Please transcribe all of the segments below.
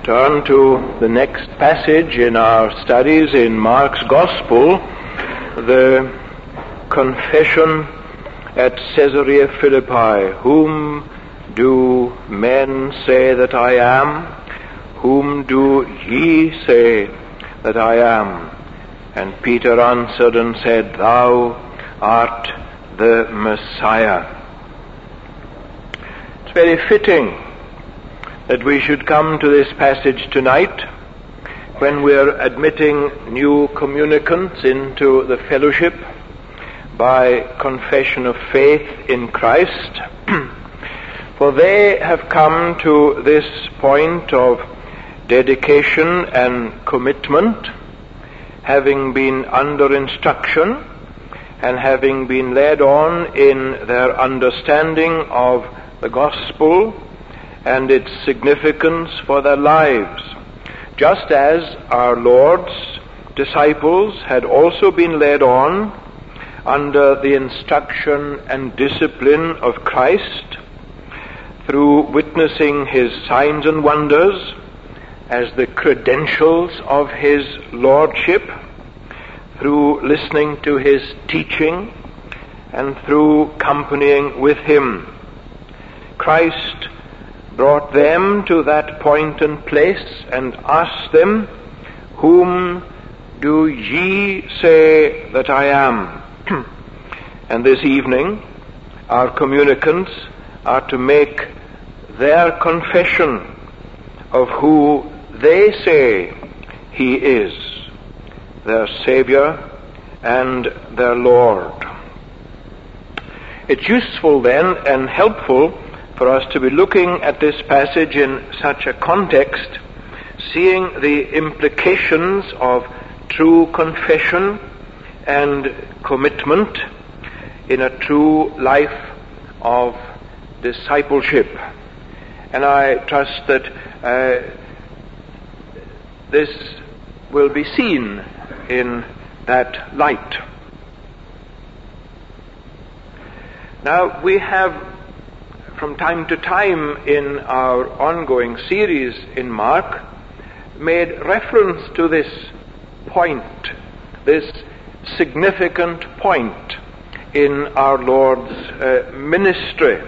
turn to the next passage in our studies in Mark's Gospel, the confession at Caesarea Philippi. Whom do men say that I am? Whom do ye say that I am? And Peter answered and said, Thou art the Messiah. It's very fitting that we should come to this passage tonight when we're admitting new communicants into the fellowship by confession of faith in Christ. For they have come to this point of dedication and commitment, having been under instruction and having been led on in their understanding of the gospel and its significance for their lives, just as our Lord's disciples had also been led on under the instruction and discipline of Christ through witnessing his signs and wonders as the credentials of his lordship, through listening to his teaching and through companying with him. Christ brought them to that point and place and asked them, Whom do ye say that I am? And this evening, our communicants are to make their confession of who they say he is, their Savior and their Lord. It's useful then and helpful for us to be looking at this passage in such a context, seeing the implications of true confession and commitment in a true life of discipleship. And I trust that this will be seen in that light. Now, we have from time to time in our ongoing series in Mark made reference to this point, this significant point in our Lord's ministry,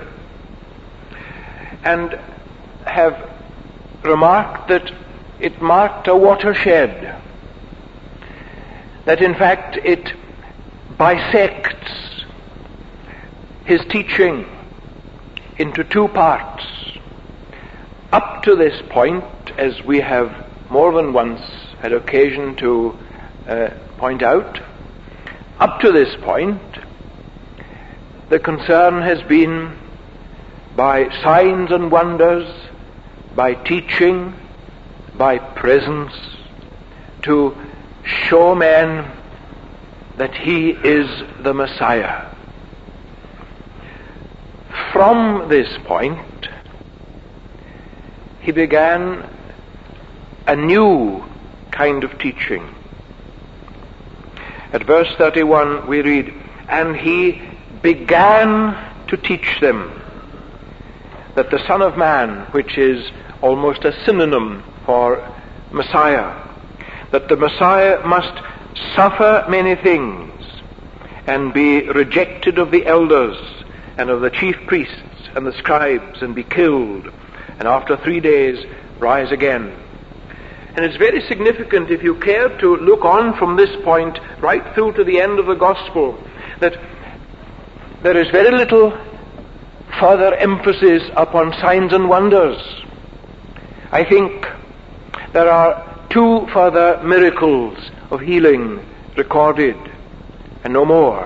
and have remarked that it marked a watershed, that in fact it bisects his teaching into two parts. Up to this point, as we have more than once had occasion to point out, up to this point, the concern has been by signs and wonders, by teaching, by presence, to show men that he is the Messiah. From this point, he began a new kind of teaching. At verse 31 we read, And he began to teach them that the Son of Man, which is almost a synonym for Messiah, that the Messiah must suffer many things and be rejected of the elders and of the chief priests and the scribes and be killed, and after 3 days rise again. And it's very significant, if you care to look on from this point right through to the end of the gospel, that there is very little further emphasis upon signs and wonders. I think there are 2 further miracles of healing recorded, and no more.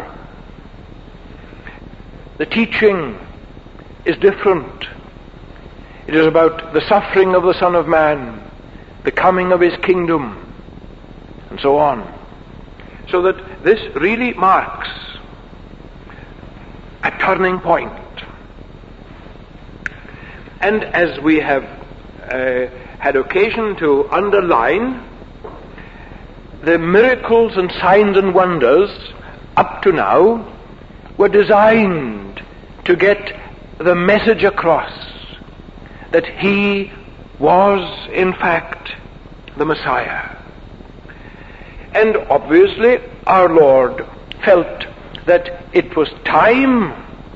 The teaching is different. It is about the suffering of the Son of Man, the coming of his kingdom, and so on. So that this really marks a turning point. And as we have had occasion to underline, the miracles and signs and wonders up to now were designed to get the message across that he was in fact the Messiah. And obviously our Lord felt that it was time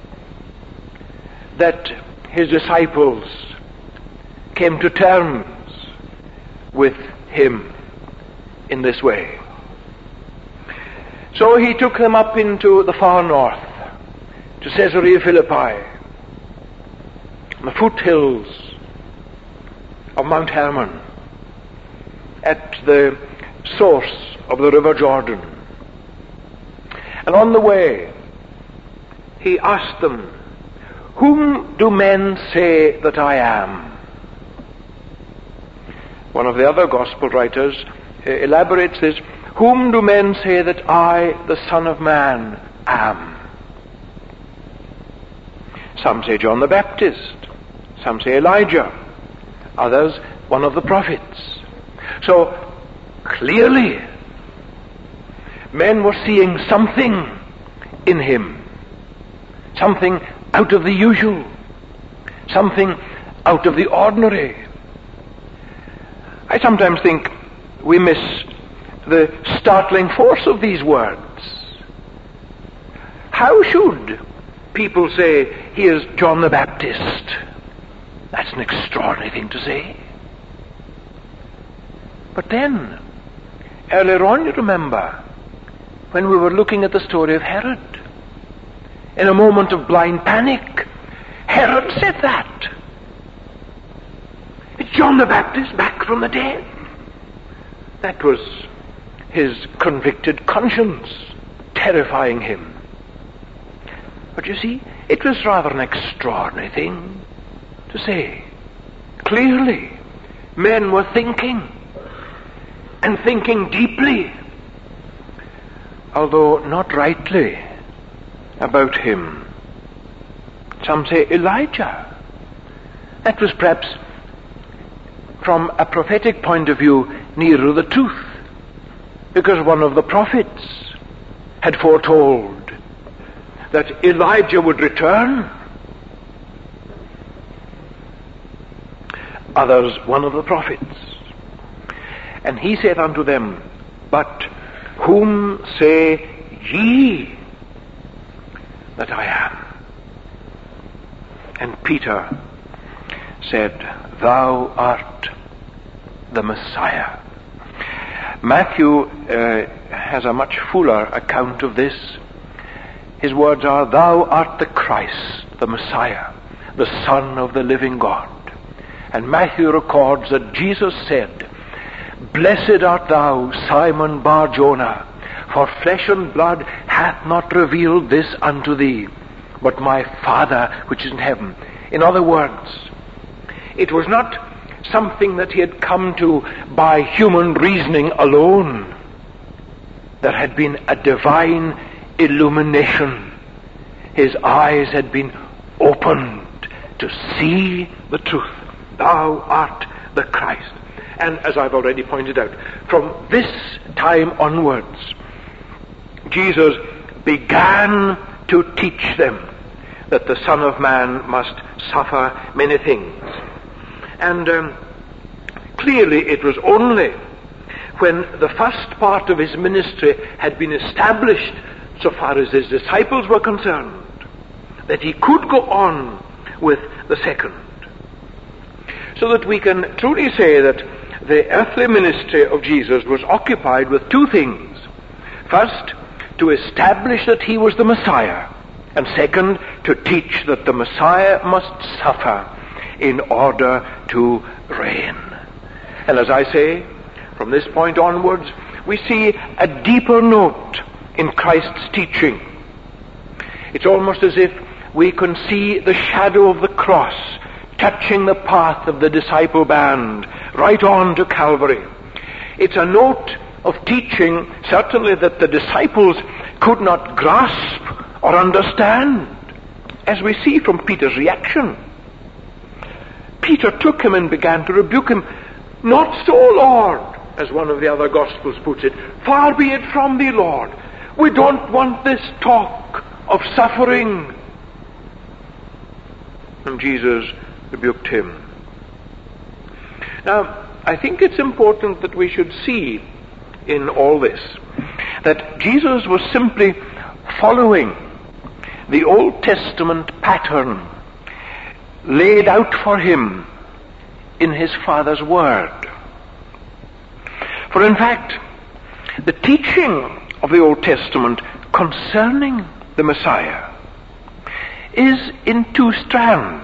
that his disciples came to terms with him in this way. So he took them up into the far north, to Caesarea Philippi, the foothills of Mount Hermon, at the source of the River Jordan. And on the way, he asked them, "Whom do men say that I am?" One of the other gospel writers elaborates this, "Whom do men say that I, the Son of Man, am?" Some say John the Baptist, some say Elijah, others one of the prophets. So clearly, men were seeing something in him, something out of the usual, something out of the ordinary. I sometimes think we miss the startling force of these words. How should people say, "Here's John the Baptist"? That's an extraordinary thing to say. But then, earlier on, you remember, when we were looking at the story of Herod, in a moment of blind panic, Herod said that. It's John the Baptist back from the dead. That was his convicted conscience terrifying him. But you see, it was rather an extraordinary thing to say. Clearly, men were thinking, and thinking deeply, although not rightly, about him. Some say Elijah. That was perhaps, from a prophetic point of view, nearer the truth, because one of the prophets had foretold that Elijah would return. Others, one of the prophets. And he said unto them, "But whom say ye that I am?" And Peter said, "Thou art the Messiah." Matthew has a much fuller account of this. His words are, "Thou art the Christ, the Messiah, the Son of the living God." And Matthew records that Jesus said, "Blessed art thou, Simon Bar-Jonah, for flesh and blood hath not revealed this unto thee, but my Father which is in heaven." In other words, it was not something that he had come to by human reasoning alone. There had been a divine illumination. His eyes had been opened to see the truth. Thou art the Christ. And as I've already pointed out, from this time onwards, Jesus began to teach them that the Son of Man must suffer many things. And clearly it was only when the first part of his ministry had been established, so far as his disciples were concerned, that he could go on with the second. So that we can truly say that the earthly ministry of Jesus was occupied with two things. First, to establish that he was the Messiah, and second, to teach that the Messiah must suffer in order to reign. And as I say, from this point onwards, we see a deeper note in Christ's teaching. It's almost as if we can see the shadow of the cross touching the path of the disciple band right on to Calvary. It's a note of teaching, certainly, that the disciples could not grasp or understand, as we see from Peter's reaction. Peter took him and began to rebuke him. "Not so, Lord," as one of the other Gospels puts it. "Far be it from thee, Lord. We don't want this talk of suffering." And Jesus rebuked him. Now, I think it's important that we should see in all this that Jesus was simply following the Old Testament pattern laid out for him in his Father's Word. For in fact, the teaching of the Old Testament concerning the Messiah is in two strands.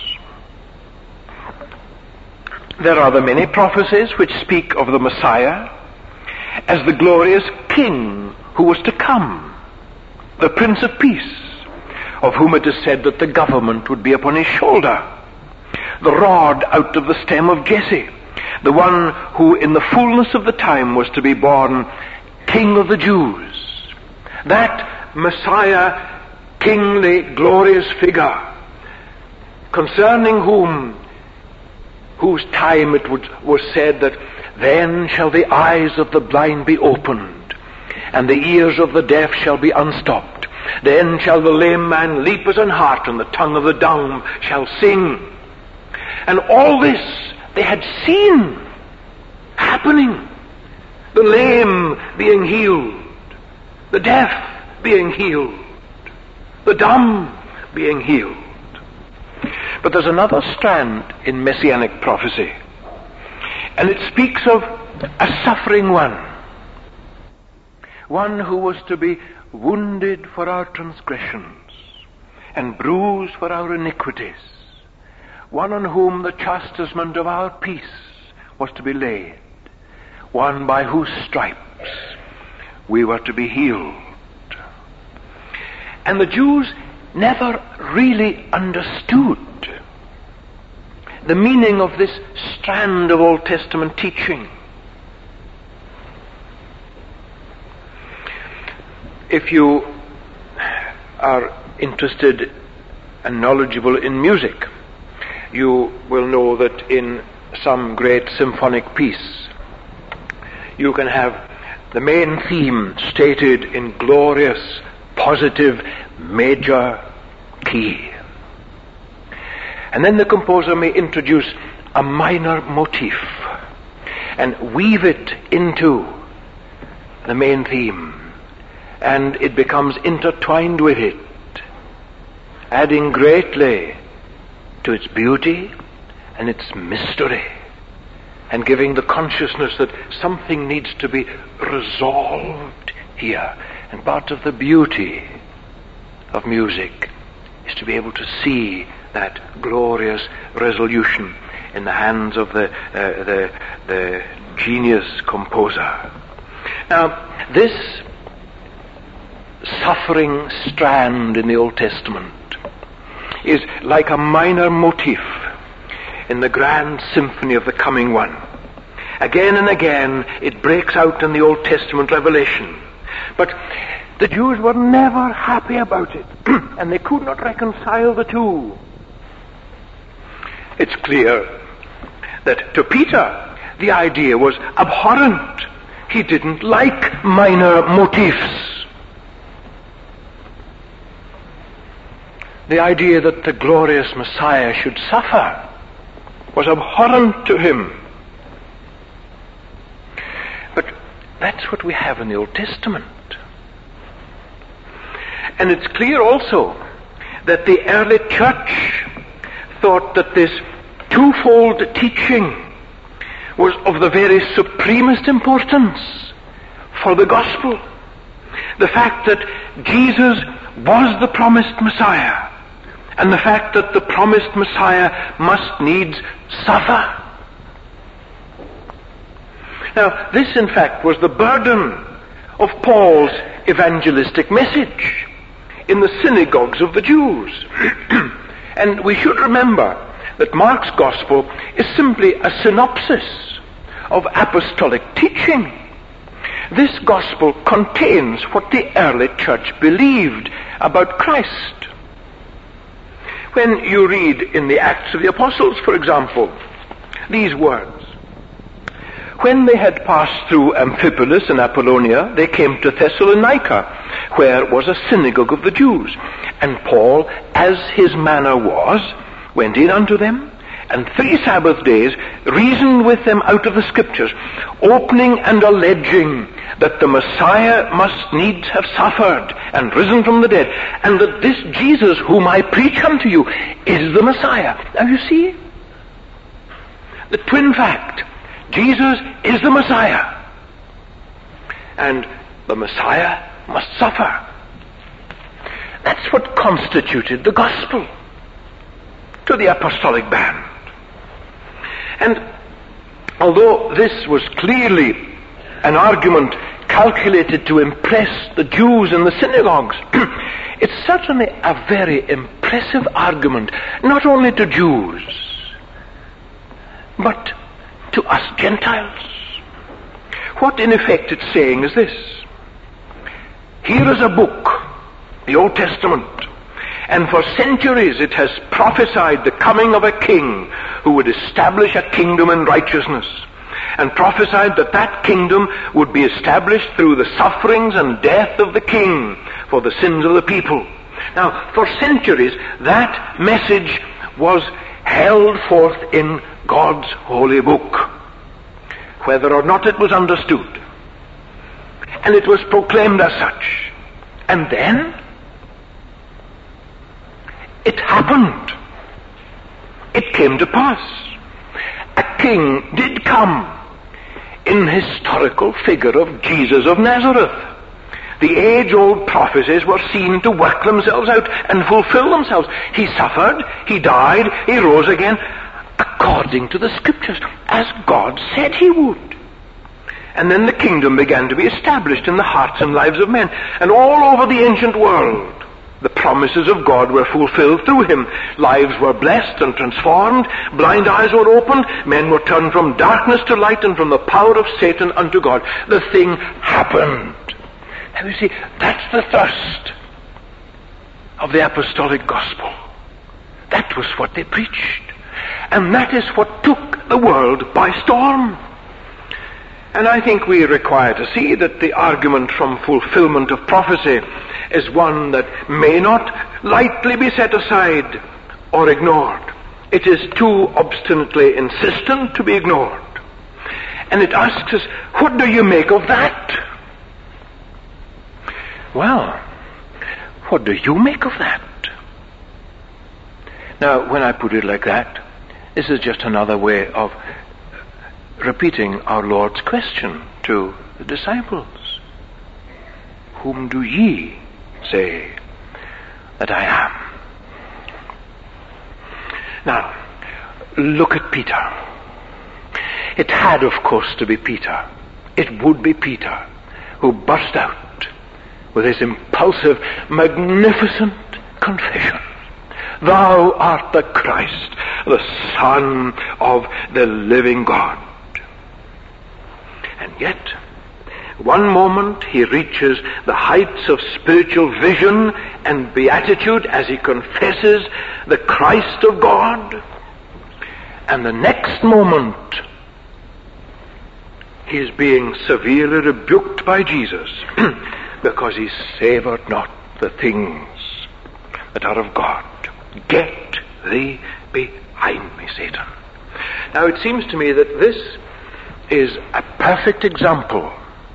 There are the many prophecies which speak of the Messiah as the glorious King who was to come, the Prince of Peace, of whom it is said that the government would be upon his shoulder, the rod out of the stem of Jesse, the one who in the fullness of the time was to be born King of the Jews. That Messiah, kingly, glorious figure, concerning whose time it was said that then shall the eyes of the blind be opened, and the ears of the deaf shall be unstopped. Then shall the lame man leap as an hart, and the tongue of the dumb shall sing. And all this they had seen happening. The lame being healed, the deaf being healed, the dumb being healed. But there's another strand in Messianic prophecy, and it speaks of a suffering one who was to be wounded for our transgressions and bruised for our iniquities, one on whom the chastisement of our peace was to be laid, one by whose stripes we were to be healed. And the Jews never really understood the meaning of this strand of Old Testament teaching. If you are interested and knowledgeable in music, you will know that in some great symphonic piece, you can have the main theme stated in glorious, positive, major key. And then the composer may introduce a minor motif and weave it into the main theme, and it becomes intertwined with it, adding greatly to its beauty and its mystery, and giving the consciousness that something needs to be resolved here. And part of the beauty of music is to be able to see that glorious resolution in the hands of the genius composer. Now, this suffering strand in the Old Testament is like a minor motif in the grand symphony of the coming one. Again and again it breaks out in the Old Testament revelation. But the Jews were never happy about it, and they could not reconcile the two. It's clear that to Peter the idea was abhorrent. He didn't like minor motifs. The idea that the glorious Messiah should suffer was abhorrent to him. But that's what we have in the Old Testament. And it's clear also that the early church thought that this twofold teaching was of the very supremest importance for the gospel. The fact that Jesus was the promised Messiah, and the fact that the promised Messiah must needs suffer. Now, this in fact was the burden of Paul's evangelistic message in the synagogues of the Jews. And we should remember that Mark's gospel is simply a synopsis of apostolic teaching. This gospel contains what the early church believed about Christ. When you read in the Acts of the Apostles, for example, these words: when they had passed through Amphipolis and Apollonia, they came to Thessalonica, where was a synagogue of the Jews. And Paul, as his manner was, went in unto them, and 3 Sabbath days reasoned with them out of the Scriptures, opening and alleging that the Messiah must needs have suffered and risen from the dead, and that this Jesus whom I preach unto you is the Messiah. Now you see, the twin fact, Jesus is the Messiah, and the Messiah must suffer. That's what constituted the gospel to the apostolic band. And although this was clearly an argument calculated to impress the Jews in the synagogues, it's certainly a very impressive argument, not only to Jews, but to us Gentiles. What in effect it's saying is this: here is a book, the Old Testament, and for centuries it has prophesied the coming of a king who would establish a kingdom in righteousness, and prophesied that that kingdom would be established through the sufferings and death of the king for the sins of the people. Now, for centuries that message was held forth in God's holy book, whether or not it was understood, and it was proclaimed as such. And then it happened. It came to pass. A king did come in historical figure of Jesus of Nazareth. The age-old prophecies were seen to work themselves out and fulfill themselves. He suffered, he died, he rose again, according to the Scriptures, as God said he would. And then the kingdom began to be established in the hearts and lives of men. And all over the ancient world, the promises of God were fulfilled through him. Lives were blessed and transformed. Blind eyes were opened. Men were turned from darkness to light and from the power of Satan unto God. The thing happened. Now you see, that's the thrust of the apostolic gospel. That was what they preached. And that is what took the world by storm. And I think we require to see that the argument from fulfillment of prophecy is one that may not lightly be set aside or ignored. It is too obstinately insistent to be ignored. And it asks us, what do you make of that? Well, what do you make of that? Now, when I put it like that, this is just another way of repeating our Lord's question to the disciples. Whom do ye say that I am? Now, look at Peter. It had, of course, to be Peter. It would be Peter who burst out with his impulsive, magnificent confession. Thou art the Christ, the Son of the living God. And yet, one moment he reaches the heights of spiritual vision and beatitude as he confesses the Christ of God, and the next moment he is being severely rebuked by Jesus because he savored not the things that are of God. Get thee behind me, Satan. Now it seems to me that this is a perfect example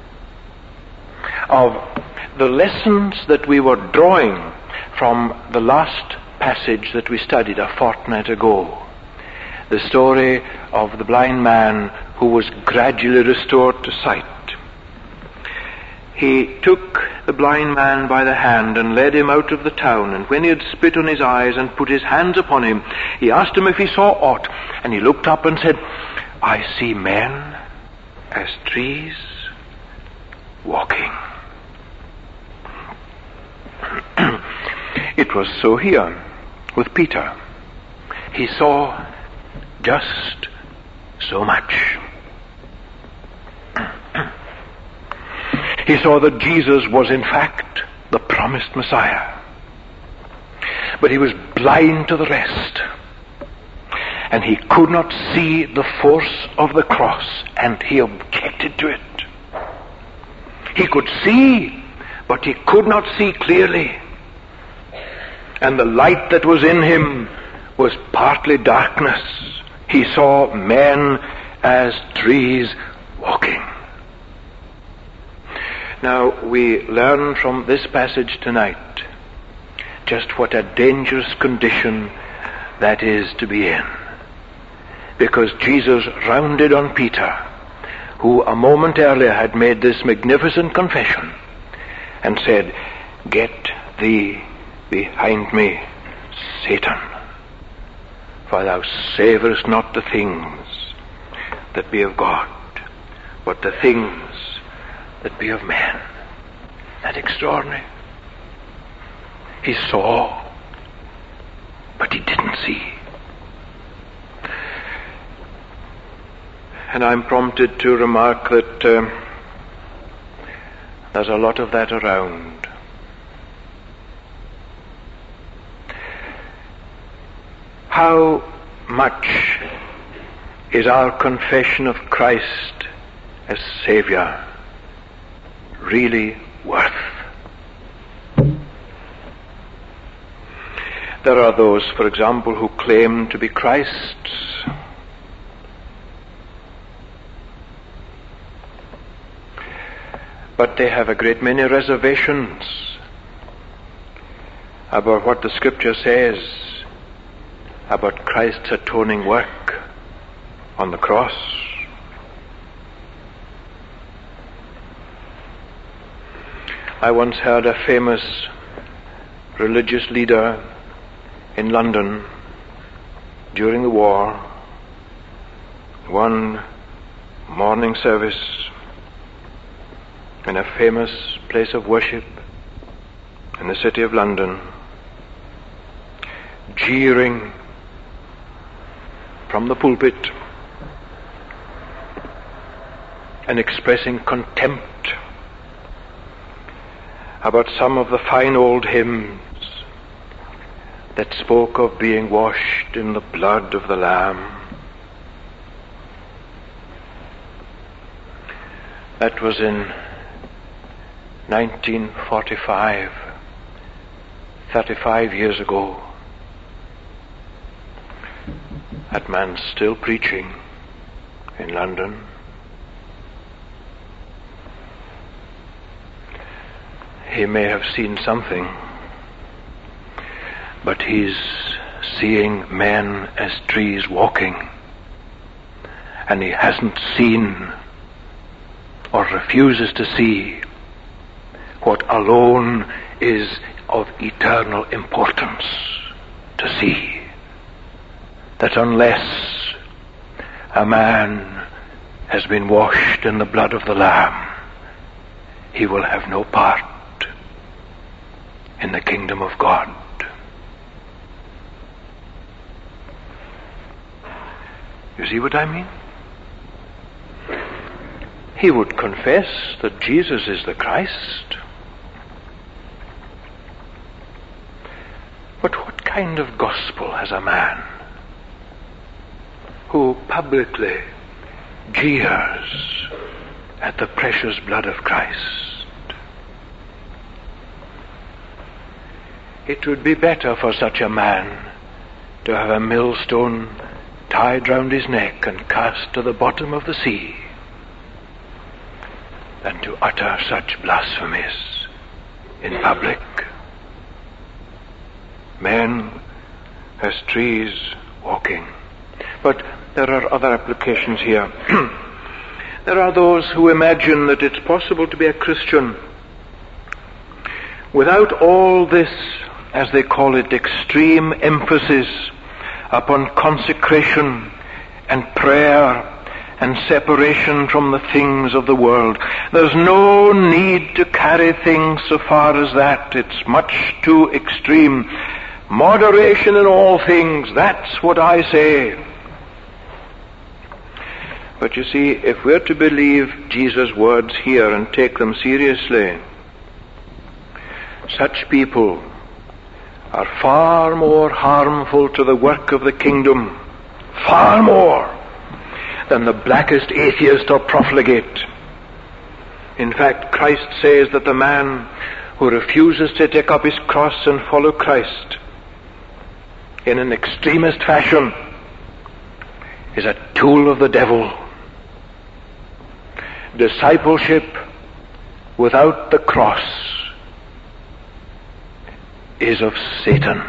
of the lessons that we were drawing from the last passage that we studied a fortnight ago. The story of the blind man who was gradually restored to sight. He took the blind man by the hand and led him out of the town, and when he had spit on his eyes and put his hands upon him, he asked him if he saw aught, and he looked up and said, I see men as trees walking. It was so here with Peter. He saw just so much. He saw that Jesus was in fact the promised Messiah. But he was blind to the rest. And he could not see the force of the cross, and he objected to it. He could see, but he could not see clearly. And the light that was in him was partly darkness He saw men as trees walking. Now, we learn from this passage tonight just what a dangerous condition that is to be in. Because Jesus rounded on Peter, who a moment earlier had made this magnificent confession, and said, "Get thee behind me, Satan, for thou savorest not the things that be of God, but the things that be of men." That's extraordinary. He saw, but he didn't see. And I'm prompted to remark that there's a lot of that around. How much is our confession of Christ as Savior really worth? There are those, for example, who claim to be Christ's. But they have a great many reservations about what the Scripture says about Christ's atoning work on the cross. I once heard a famous religious leader in London during the war, one morning service in a famous place of worship in the city of London, jeering from the pulpit and expressing contempt about some of the fine old hymns that spoke of being washed in the blood of the Lamb. That was in 1945, 35 years ago. That man's still preaching in London. He may have seen something, but he's seeing men as trees walking, and he hasn't seen or refuses to see what alone is of eternal importance to see. That unless a man has been washed in the blood of the Lamb, he will have no part in the kingdom of God. You see what I mean? He would confess that Jesus is the Christ. But what kind of gospel has a man who publicly jeers at the precious blood of Christ? It would be better for such a man to have a millstone tied round his neck and cast to the bottom of the sea than to utter such blasphemies in public. Men as trees walking. But there are other applications here. There are those who imagine that it's possible to be a Christian without all this, as they call it, extreme emphasis upon consecration and prayer and separation from the things of the world. There's no need to carry things so far as that. It's much too extreme. Moderation in all things, that's what I say. But you see, if we're to believe Jesus' words here and take them seriously, such people are far more harmful to the work of the kingdom, far more than the blackest atheist or profligate. In fact, Christ says that the man who refuses to take up his cross and follow Christ in an extremist fashion is a tool of the devil. Discipleship without the cross is of Satan.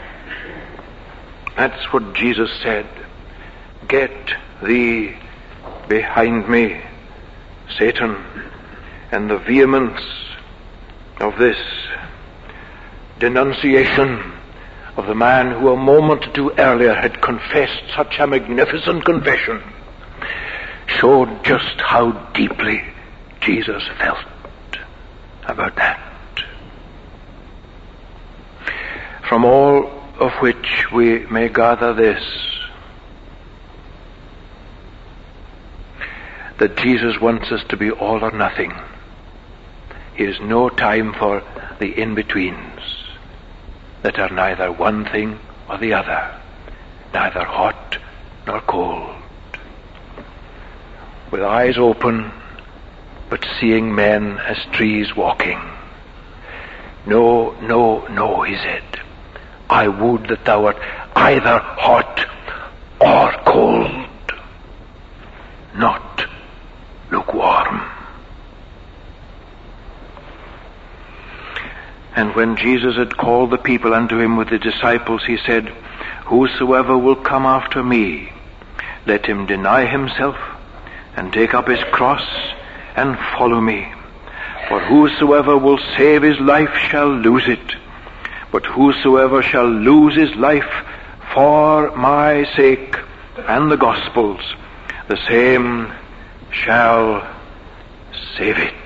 That's what Jesus said. Get thee behind me, Satan. And the vehemence of this denunciation of the man who a moment or two earlier had confessed such a magnificent confession showed just how deeply Jesus felt about that. From all of which we may gather this, that Jesus wants us to be all or nothing. He has no time for the in-betweens that are neither one thing or the other, neither hot nor cold. With eyes open, but seeing men as trees walking. No, no, no, he said. I would that thou art either hot or cold, not lukewarm. And when Jesus had called the people unto him with the disciples, he said, Whosoever will come after me, let him deny himself, and take up his cross, and follow me. For whosoever will save his life shall lose it, but whosoever shall lose his life for my sake and the gospel's, the same shall save it.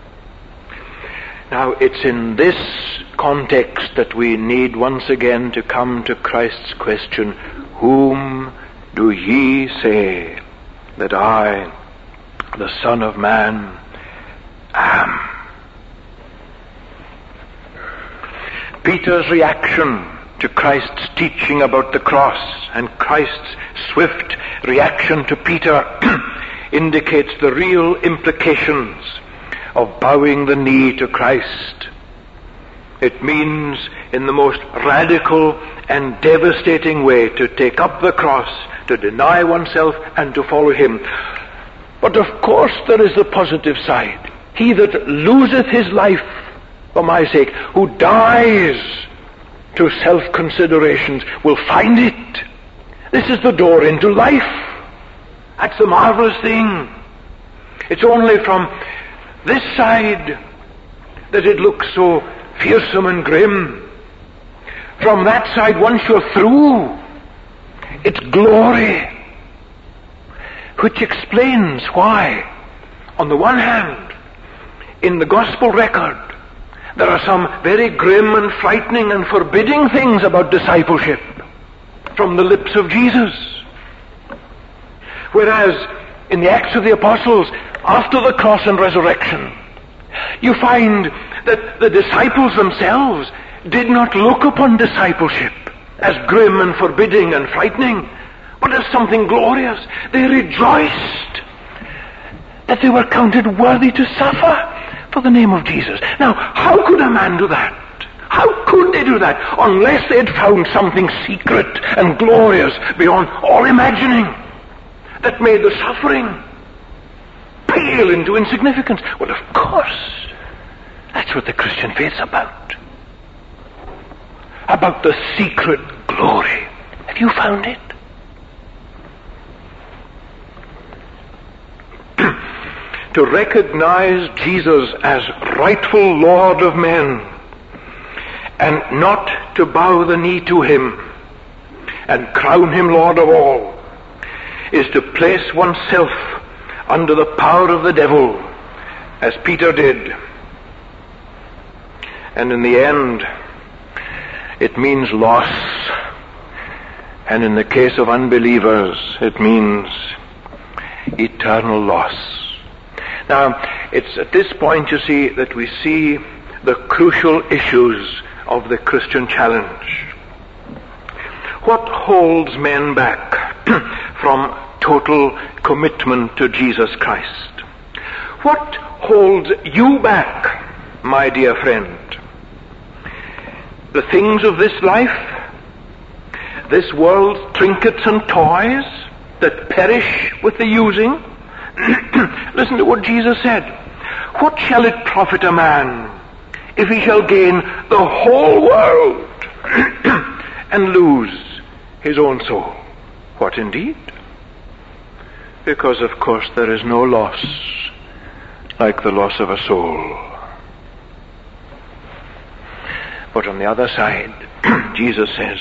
Now, it's in this context that we need once again to come to Christ's question, Whom do ye say that I, the Son of Man, am? Peter's reaction to Christ's teaching about the cross and Christ's swift reaction to Peter indicates the real implications of bowing the knee to Christ. It means in the most radical and devastating way to take up the cross, to deny oneself and to follow him. But of course there is the positive side. He that loseth his life for my sake, who dies to self-considerations, will find it. This is the door into life. That's the marvelous thing. It's only from this side that it looks so fearsome and grim. From that side, once you're through, it's glory. Which explains why, on the one hand, in the gospel record, there are some very grim and frightening and forbidding things about discipleship from the lips of Jesus. Whereas in the Acts of the Apostles, after the cross and resurrection, you find that the disciples themselves did not look upon discipleship as grim and forbidding and frightening, but as something glorious. They rejoiced that they were counted worthy to suffer for the name of Jesus. Now, how could a man do that? How could they do that unless they had found something secret and glorious beyond all imagining that made the suffering pale into insignificance? Well, of course, that's what the Christian faith's about. About the secret glory. Have you found it? To recognize Jesus as rightful Lord of men and not to bow the knee to him and crown him Lord of all is to place oneself under the power of the devil, as Peter did. And in the end, it means loss. And in the case of unbelievers, it means eternal loss. Now, it's at this point, you see, that we see the crucial issues of the Christian challenge. What holds men back from total commitment to Jesus Christ? What holds you back, my dear friend? The things of this life, this world's trinkets and toys, that perish with the using? Listen to what Jesus said. What shall it profit a man if he shall gain the whole world and lose his own soul? What indeed? Because, of course, there is no loss like the loss of a soul. But on the other side, Jesus says,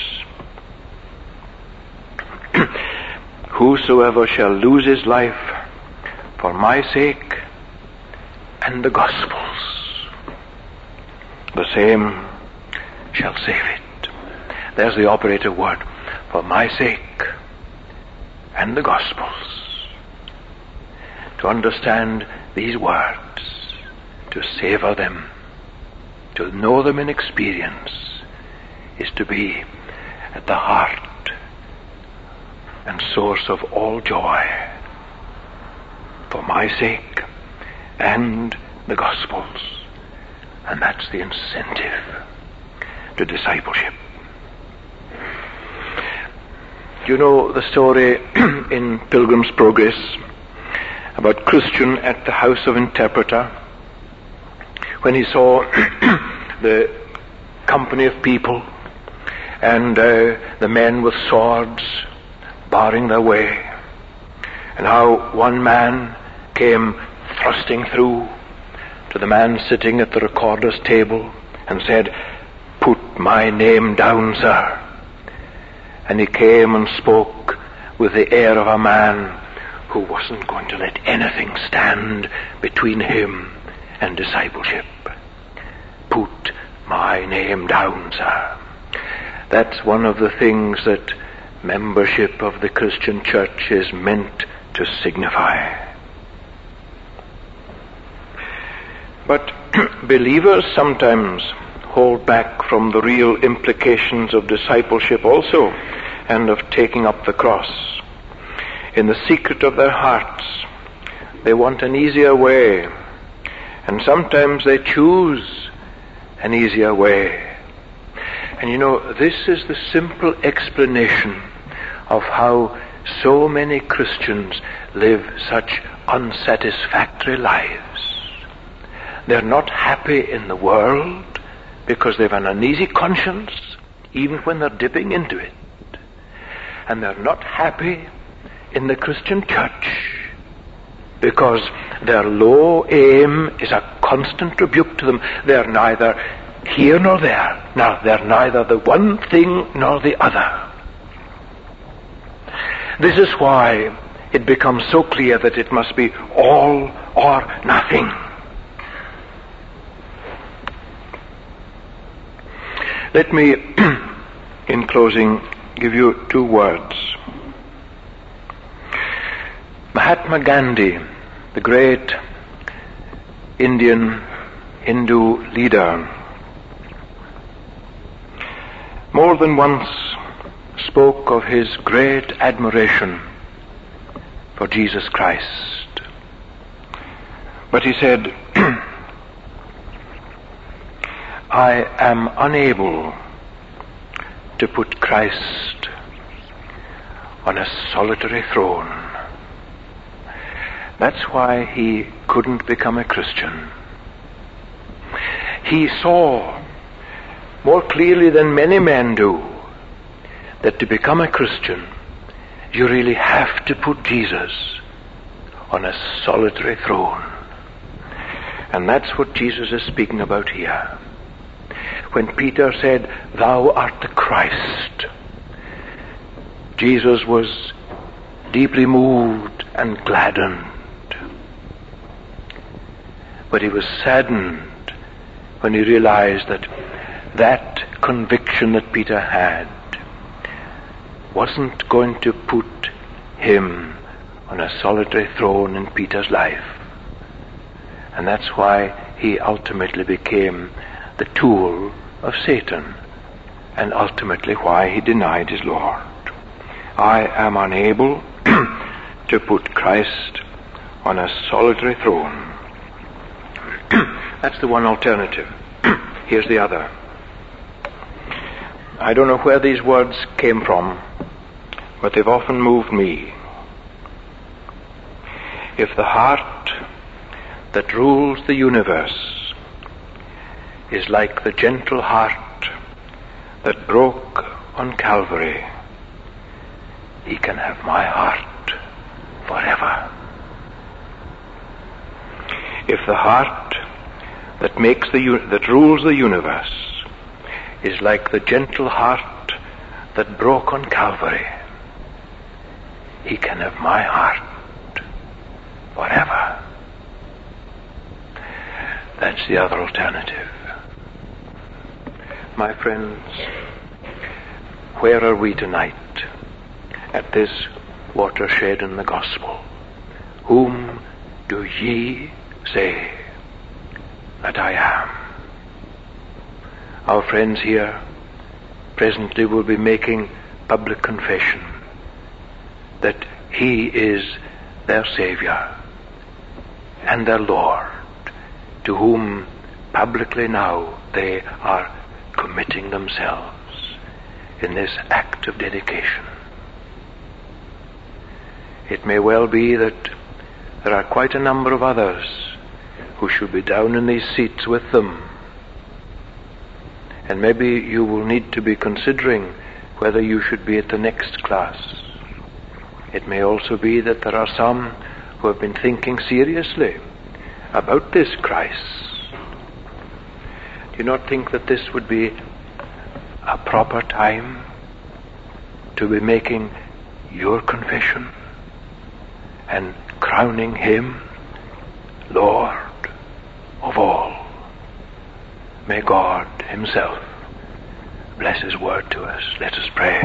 whosoever shall lose his life for my sake and the gospel's, the same shall save it. There's the operative word, for my sake and the gospel's. To understand these words, to savor them, to know them in experience, is to be at the heart and source of all joy. For my sake and the gospel's. And that's the incentive to discipleship. Do you know the story in Pilgrim's Progress about Christian at the house of interpreter, when he saw the company of people and the men with swords barring their way, and how one man came thrusting through to the man sitting at the recorder's table and said, "Put my name down, sir." And he came and spoke with the air of a man who wasn't going to let anything stand between him and discipleship. "Put my name down, sir." That's one of the things that membership of the Christian church is meant to signify. But believers sometimes hold back from the real implications of discipleship also, and of taking up the cross. In the secret of their hearts, they want an easier way, and sometimes they choose an easier way. And you know, this is the simple explanation of how so many Christians live such unsatisfactory lives. They're not happy in the world because they've an uneasy conscience, even when they're dipping into it. And they're not happy in the Christian church because their low aim is a constant rebuke to them. They're neither here nor there. Now, they're neither the one thing nor the other. This is why it becomes so clear that it must be all or nothing. Let me, in closing, give you two words. Mahatma Gandhi, the great Indian Hindu leader, more than once spoke of his great admiration for Jesus Christ. But he said, "I am unable to put Christ on a solitary throne." That's why he couldn't become a Christian. He saw more clearly than many men do that to become a Christian, you really have to put Jesus on a solitary throne. And that's what Jesus is speaking about here. When Peter said, "Thou art the Christ," Jesus was deeply moved and gladdened. But he was saddened when he realized that that conviction that Peter had wasn't going to put him on a solitary throne in Peter's life. And that's why he ultimately became the tool of Satan, and ultimately why he denied his Lord. I am unable to put Christ on a solitary throne. That's the one alternative. Here's the other. I don't know where these words came from, but they've often moved me. If the heart that rules the universe is like the gentle heart that broke on Calvary, he can have my heart forever. If the heart that rules the universe is like the gentle heart that broke on Calvary, he can have my heart forever. That's the other alternative. My friends, where are we tonight at this watershed in the gospel? Whom do ye say that I am? Our friends here presently will be making public confession that he is their Savior and their Lord, to whom publicly now they are committing themselves in this act of dedication. It may well be that there are quite a number of others who should be down in these seats with them. And maybe you will need to be considering whether you should be at the next class. It may also be that there are some who have been thinking seriously about this Christ. Do you not think that this would be a proper time to be making your confession and crowning him Lord of all? May God himself bless his word to us. Let us pray.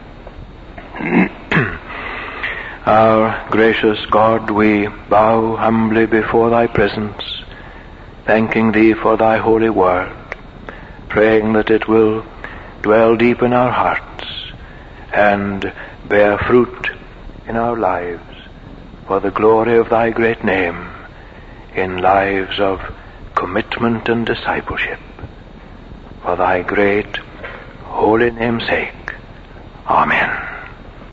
Our gracious God, we bow humbly before thy presence, thanking thee for thy holy word, praying that it will dwell deep in our hearts and bear fruit in our lives for the glory of thy great name, in lives of commitment and discipleship. For thy great holy name's sake. Amen.